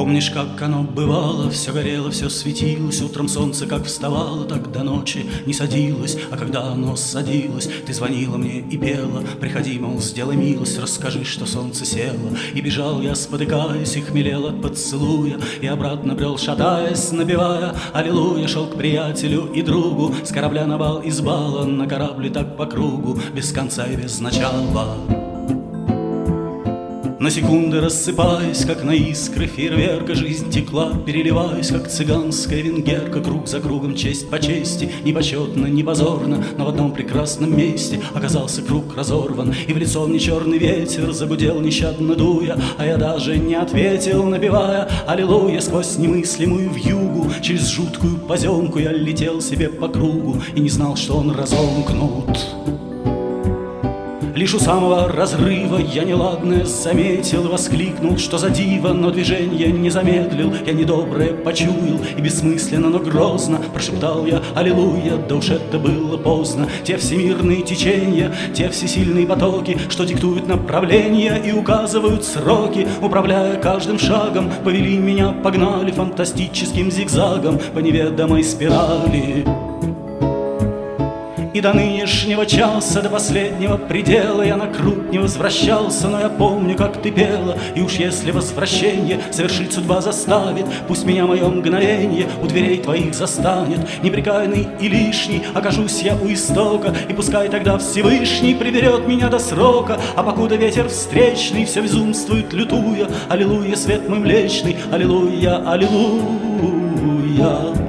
Помнишь, как оно бывало? Все горело, все светилось. Утром солнце как вставало, так до ночи не садилось. А когда оно садилось, ты звонила мне и пела: приходи, мол, сделай милость, расскажи, что солнце село. И бежал я, спотыкаясь, и хмелел от поцелуя, и обратно брел, шатаясь, напевая аллилуйя. Шел к приятелю и другу с корабля на бал, из бала на корабле, так по кругу, без конца и без начала. На секунды рассыпаясь, как на искры фейерверка, жизнь текла, переливаясь, как цыганская венгерка. Круг за кругом, честь по чести, не почетно, не позорно, но в одном прекрасном месте оказался круг разорван, и в лицо мне черный ветер загудел, нещадно дуя. А я даже не ответил, напевая аллилуйя. Сквозь немыслимую вьюгу, через жуткую поземку я летел себе по кругу и не знал, что он разомкнут. Лишь у самого разрыва я неладное заметил, воскликнул, что за диво, но движение не замедлил. Я недоброе почуял, и бессмысленно, но грозно прошептал я аллилуйя. Да уж это было поздно. Те всемирные течения, те всесильные потоки, что диктуют направления и указывают сроки, управляя каждым шагом, повели меня, погнали фантастическим зигзагом по неведомой спирали. И до нынешнего часа, до последнего предела я на круг не возвращался, но я помню, как ты пела. И уж если возвращение совершить судьба заставит, пусть меня мое мгновенье у дверей твоих застанет. Непрекаянный и лишний окажусь я у истока, и пускай тогда Всевышний приберет меня до срока. А покуда ветер встречный все безумствует, лютуя, аллилуйя, свет мой млечный, аллилуйя, аллилуйя.